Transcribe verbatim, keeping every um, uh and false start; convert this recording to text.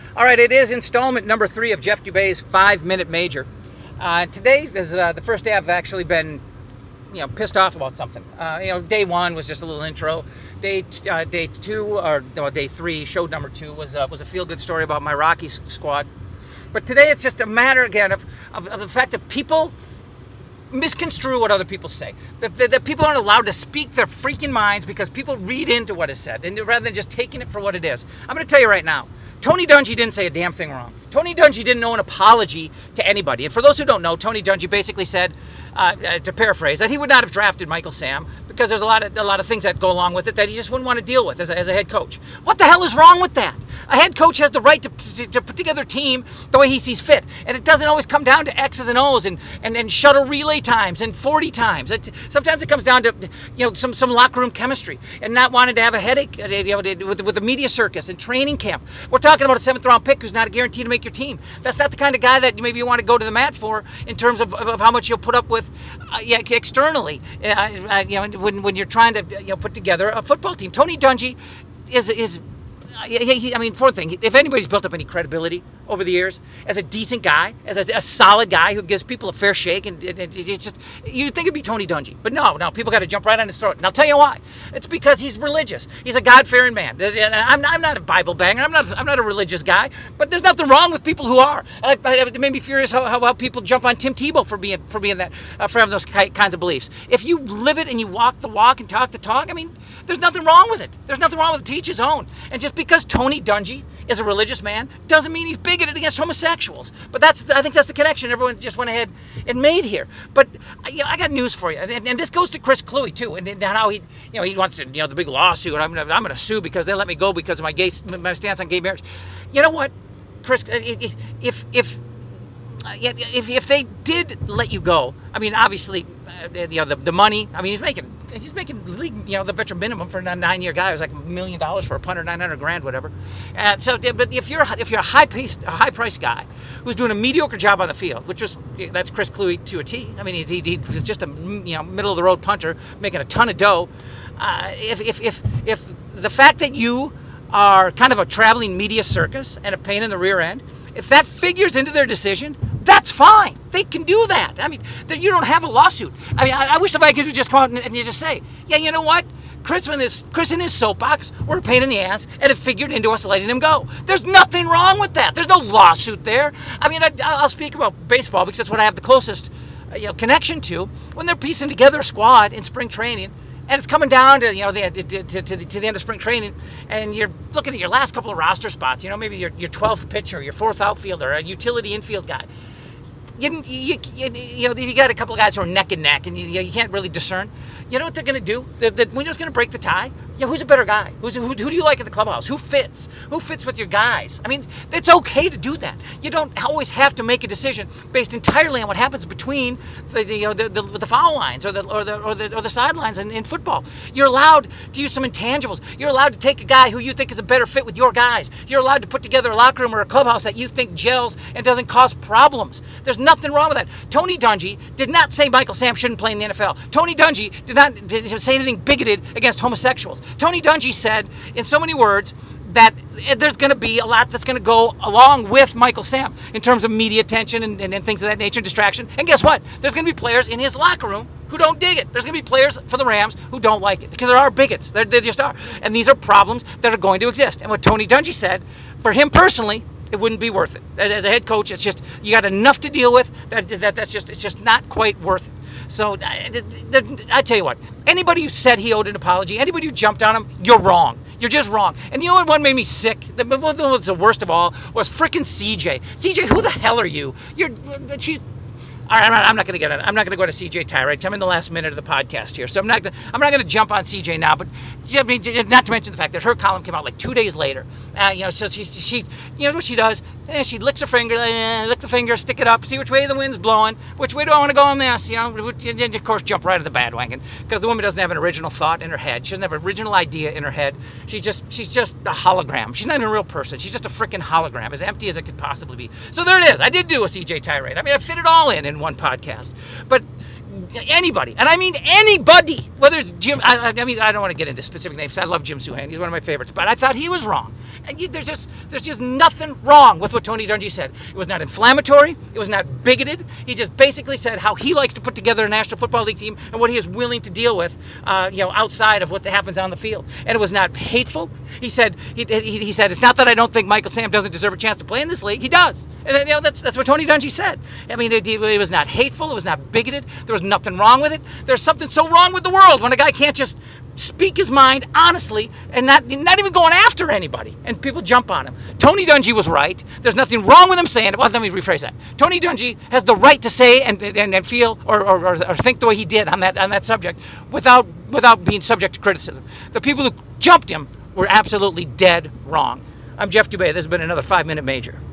All right, it is installment number three of Jeff Dubay's Five Minute Major. Uh, today is uh, the first day I've actually been, you know, pissed off about something. Uh, you know, day one was just a little intro. Day uh, day two or no, day three, show number two was uh, was a feel good story about my Rockies squad. But today it's just a matter again of, of, of the fact that people misconstrue what other people say. That, that, that people aren't allowed to speak their freaking minds because people read into what is said, and rather than just taking it for what it is. I'm going to tell you right now, Tony Dungy didn't say a damn thing wrong. Tony Dungy didn't owe an apology to anybody. And for those who don't know, Tony Dungy basically said, uh, uh, to paraphrase, that he would not have drafted Michael Sam because there's a lot of a lot of things that go along with it that he just wouldn't want to deal with as a, as a head coach. What the hell is wrong with that? A head coach has the right to, to, to put together a team the way he sees fit. And it doesn't always come down to X's and O's and, and, and shuttle relay times and forty times. It, sometimes it comes down to, you know, some, some locker room chemistry and not wanting to have a headache, you know, with, with the media circus and training camp. We're talking about a seventh round pick who's not a guarantee to make your team. That's not the kind of guy that maybe you want to go to the mat for in terms of, of, of how much you'll put up with uh, yeah, externally, uh, uh, you know, when, when you're trying to, you know, put together a football team. Tony Dungy is is he, he, I mean, for one thing, if anybody's built up any credibility over the years as a decent guy, as a, a solid guy who gives people a fair shake, and, and, and it's just, you'd think it'd be Tony Dungy. But no, no, people got to jump right on his throat. And I'll tell you why. It's because he's religious. He's a God-fearing man. And I'm, I'm not a Bible banger. I'm not I'm not a religious guy. But there's nothing wrong with people who are. I, I, it made me furious how, how, how people jump on Tim Tebow for being for being that, uh, for having those kinds of beliefs. If you live it and you walk the walk and talk the talk, I mean, there's nothing wrong with it. There's nothing wrong with it to each his own. And just because Tony Dungy is a religious man doesn't mean he's bigoted against homosexuals. But that's I think that's the connection everyone just went ahead and made here. But you know, I got news for you, and, and this goes to Chris Cluey too, and, and how he, you know, he wants to, you know, the big lawsuit. I'm gonna, I'm going to sue because they let me go because of my gay my stance on gay marriage. You know what, Chris? If if uh, if, if they did let you go, I mean, obviously, uh, you know, the, the money. I mean, he's making he's making you know the veteran minimum for a nine year guy. It was like a million dollars for a punter, nine hundred grand, whatever. And so, but if you're if you're a high paced, a high priced guy who's doing a mediocre job on the field, which was that's Chris Cluey to a T. I mean, he's he, he's just a you know middle of the road punter making a ton of dough. Uh, if if if if the fact that you are kind of a traveling media circus and a pain in the rear end, if that figures into their decision, that's fine. They can do that. I mean, you don't have a lawsuit. I mean, I, I wish the Vikings would just come out and, and you just say, yeah, you know what? Chris and, his, Chris and his soapbox were a pain in the ass, and it figured into us letting him go. There's nothing wrong with that. There's no lawsuit there. I mean, I, I'll speak about baseball because that's what I have the closest uh, you know, connection to. When they're piecing together a squad in spring training, and it's coming down to, you know, the, to, to, to, the, to the end of spring training, and you're looking at your last couple of roster spots, you know, maybe your, your twelfth pitcher, your fourth outfielder, a utility infield guy. You, you, you, you know, you got a couple of guys who are neck and neck, and you, you can't really discern. You know what they're going to do? They're, they're, when you're going to break the tie, yeah, who's a better guy? Who's, who, who do you like at the clubhouse? Who fits? Who fits with your guys? I mean, it's okay to do that. You don't always have to make a decision based entirely on what happens between the, the, you know, the, the, the foul lines or the or the or the, or the sidelines in, in football. You're allowed to use some intangibles. You're allowed to take a guy who you think is a better fit with your guys. You're allowed to put together a locker room or a clubhouse that you think gels and doesn't cause problems. There's nothing wrong with that. Tony Dungy did not say Michael Sam shouldn't play in the N F L. Tony Dungy did not did say anything bigoted against homosexuals. Tony Dungy said, in so many words, that there's going to be a lot that's going to go along with Michael Sam in terms of media attention and, and, and things of that nature, distraction. And guess what? There's going to be players in his locker room who don't dig it. There's going to be players for the Rams who don't like it because there are bigots. There, there just are. And these are problems that are going to exist. And what Tony Dungy said, for him personally, it wouldn't be worth it. As, as a head coach, it's just, you got enough to deal with that, that that's just, it's just not quite worth it. So I, I tell you what, anybody who said he owed an apology, anybody who jumped on him, you're wrong. You're just wrong. And you know what one made me sick? The, what was the worst of all was frickin' C J. C J, who the hell are you? You're, she's, all right, I'm not, I'm not going to get it. I'm not going to go to C J tirade. I'm in the last minute of the podcast here, so I'm not. I'm not going to jump on C J now. But I mean, not to mention the fact that her column came out like two days later. Uh, you know, so she, she, you know what she does? Eh, she licks her finger, eh, lick the finger, stick it up, see which way the wind's blowing. Which way do I want to go on this? You know, and of course, jump right at the bandwagon because the woman doesn't have an original thought in her head. She doesn't have an original idea in her head. She's just, she's just a hologram. She's not even a real person. She's just a freaking hologram, as empty as it could possibly be. So there it is. I did do a C J tirade. I mean, I fit it all in in one podcast. But anybody, and I mean anybody, whether it's Jim, I, I mean, I don't want to get into specific names. I love Jim Souhan. He's one of my favorites, but I thought he was wrong. And you, there's just there's just nothing wrong with what Tony Dungy said. It was not inflammatory. It was not bigoted. He just basically said how he likes to put together a National Football League team and what he is willing to deal with, uh, you know, outside of what happens on the field. And it was not hateful. He said he, he, he said it's not that I don't think Michael Sam doesn't deserve a chance to play in this league. He does. And you know that's that's what Tony Dungy said. I mean, it, it was not hateful. It was not bigoted. There was nothing wrong with it. There's something so wrong with the world when a guy can't just speak his mind honestly and not not even going after anybody, and people jump on him. Tony Dungy was right. There's nothing wrong with him saying it. Well, let me rephrase that. Tony Dungy has the right to say and and, and feel or, or, or think the way he did on that on that subject without without being subject to criticism. The people who jumped him were absolutely dead wrong. I'm Jeff Dubay. This has been another five Minute Major.